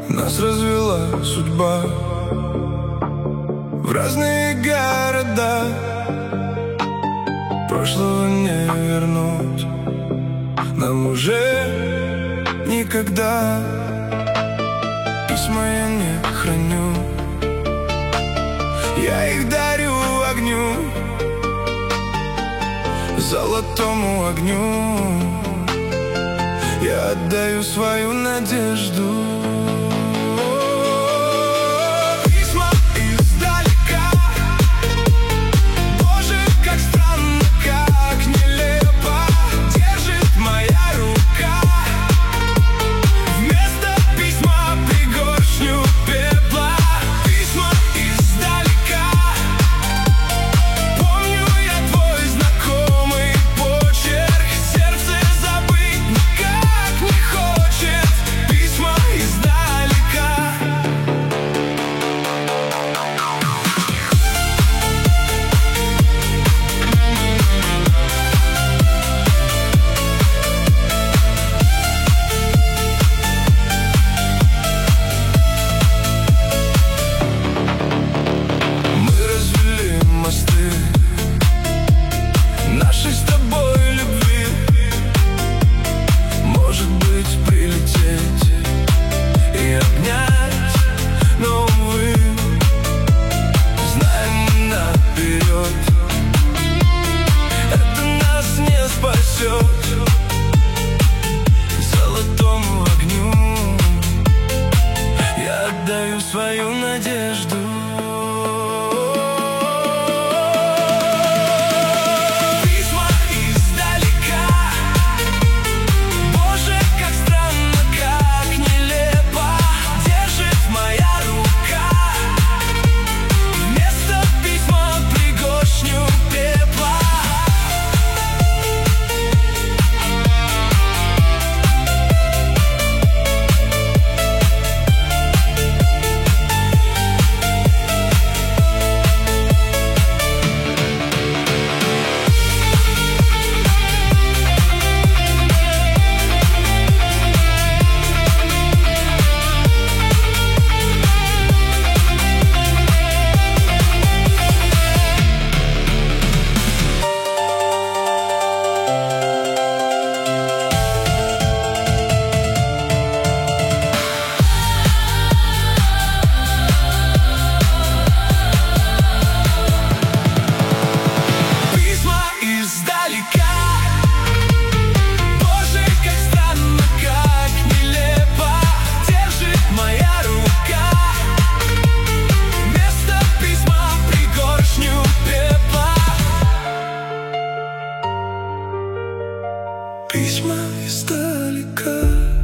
Нас развела судьба в разные города. Прошлого не вернуть нам уже никогда. Письма я не храню, я их дарю огню, золотому огню. Я отдаю свою надежду. Письма издалека. Боже, как странно, как нелепо держит моя рука. Вместо письма пригоршню пепла. Письма издалека. Помню я твой знакомый почерк. Сердце забыть никак не хочет. Письма издалека. Мы развели мосты нашей с тобой любви. Может быть, прилететь и обнять, но, увы, знаем наперед, это нас не спасет. Золотому огню я отдаю свою надежду. Письма издалека. Боже, как странно, как нелепо держит моя рука. Вместо письма пригоршню пепла. Письма издалека. Боже, как странно, как нелепо держит моя рука. Вместо письма пригоршню пепла. Письма издалека.